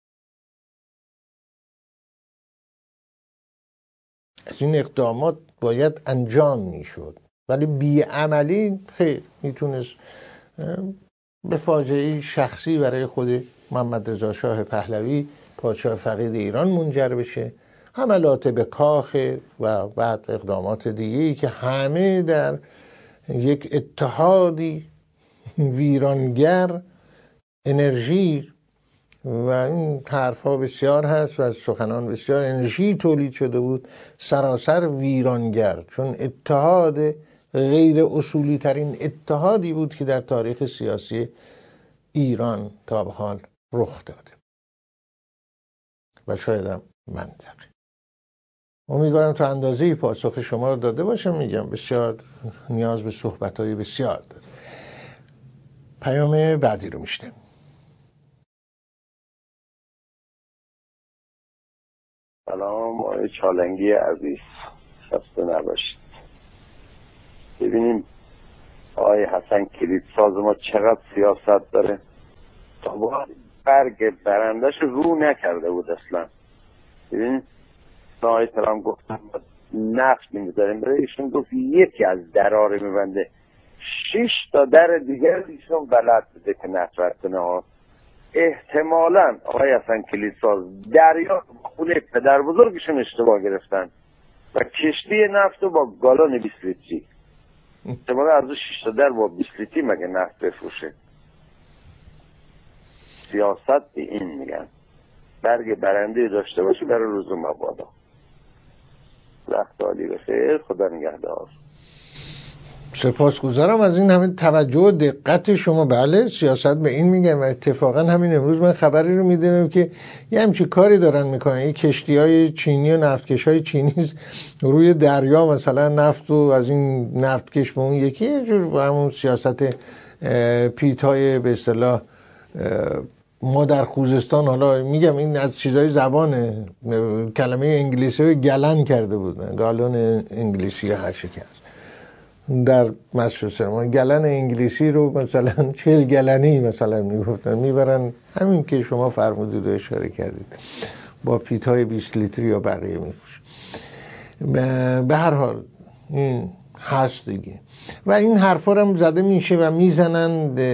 از این اقدامات باید انجام میشد ولی بیعملی خیر میتونست به فاجعه شخصی برای خود محمد رضا شاه پهلوی پادشاه فقید ایران منجر بشه. حملات به کاخ و بعد اقدامات دیگه‌ای که همه در یک اتحادی ویرانگر انرژی و این حرفا بسیار هست و از سخنان بسیار انرژی تولید شده بود سراسر ویرانگر، چون اتحاد غیر اصولی ترین اتحادی بود که در تاریخ سیاسی ایران تا به حال رخ داده و شاید هم منطقی. امیدوارم تا اندازه‌ای پاسخ شما رو داده باشم. میگم بسیار نیاز به صحبت‌های بسیار داره. پیام بعدی رو میشنیم. سلام آقای چالنگی عزیز، خسته نباشید. ببینیم آقای حسن کلیدساز ما چقدر سیاست داره. تا برگ برندش رو نکرده بود اصلا. ببین آقای ترامپ گفتن نفت می‌ذاریم برای ایشون گفت یکی از درا رو میبنده، 6 تا در دیگر ایشون بلد بوده که نفت رد کنه. احتمالاً آقای حسن کلیدساز دریا خونه پدر بزرگشون اشتباه گرفتن و کشتی نفت رو با گالون 20 لیتری احتمالاً از 6 تا در با 20 لیتری مگه نفت بفروشه. سیاست به این میگن برگ برنده داشته باشی برای روز مبادا. وقت عالی بخیر، خدا نگهدار. سپاسگزارم از این همین توجه و دقت شما. بله سیاست به این میگن و اتفاقا همین امروز من خبری رو میدونم که یه همچین کاری دارن میکنن. این کشتی های چینی و نفتکش های چینی روی دریا مثلا نفت و از این نفتکش به اون یکی یه جور با همون سیاست پیت های به اصطلاح ما در خوزستان، حالا میگم این از چیزای زبانه، کلمه انگلیسی رو گلن کرده بودن، گالون انگلیسی هر چی که هست در مسجد ما گلن انگلیسی رو مثلا 40 گلنی مثلا میگفتن، میبرن همین که شما فرمودید و اشاره کردید با پیتای 20 لیتری یا بقیه میفروشن. به هر حال این هست دیگه و این حرفا هم زده میشه و میزنن.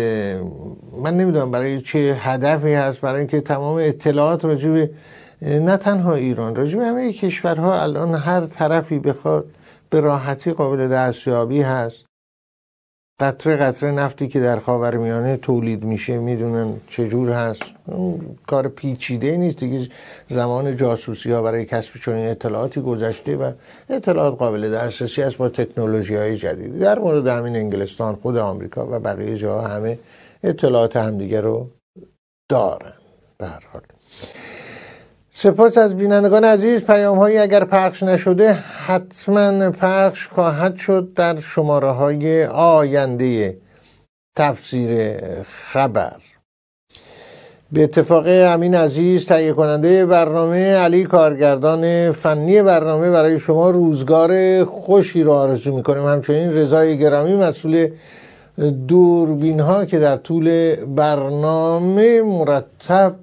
من نمیدونم برای چه هدفی هست، برای اینکه تمام اطلاعات راجع به نه تنها ایران، راجع به همه کشورها الان هر طرفی بخواد به راحتی قابل دستیابی هست. قطره قطره نفتی که در خاورمیانه تولید میشه میدونن چجور هست. کار پیچیده نیست دیگه. زمان جاسوسی ها برای کسب چنین اطلاعاتی گذشته و اطلاعات قابل دسترسی است با تکنولوژی های جدید. در مورد همین انگلستان، خود آمریکا و بقیه جاها همه اطلاعات همدیگه رو دارن. به هر حال سپاس از بینندگان عزیز. پیام هایی اگر پخش نشده حتما پخش خواهد شد در شماره های آینده تفسیر خبر. به اتفاق امین عزیز تهیه کننده برنامه، علی کارگردان فنی برنامه، برای شما روزگار خوشی رو آرزو میکنیم. همچنین رضای گرامی مسئول دوربین ها که در طول برنامه مرتب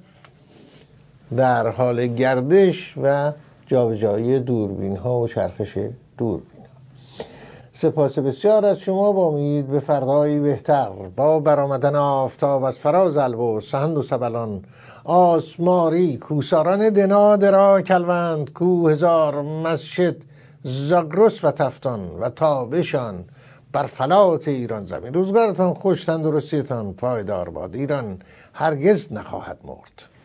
در حال گردش و جابجایی دوربین ها و چرخش دوربین ها. سپاس بسیار از شما. با امید به فردایی بهتر، با برآمدن آفتاب از فراز البرز، سهند و سبلان آسماری، کوساران دنا درا کلوند، کو هزار مسجد زاگرس و تفتان و تابشان بر فلات ایران زمین. روزگارتان خوش، تندرستیتان پایدار باد. ایران هرگز نخواهد مرد.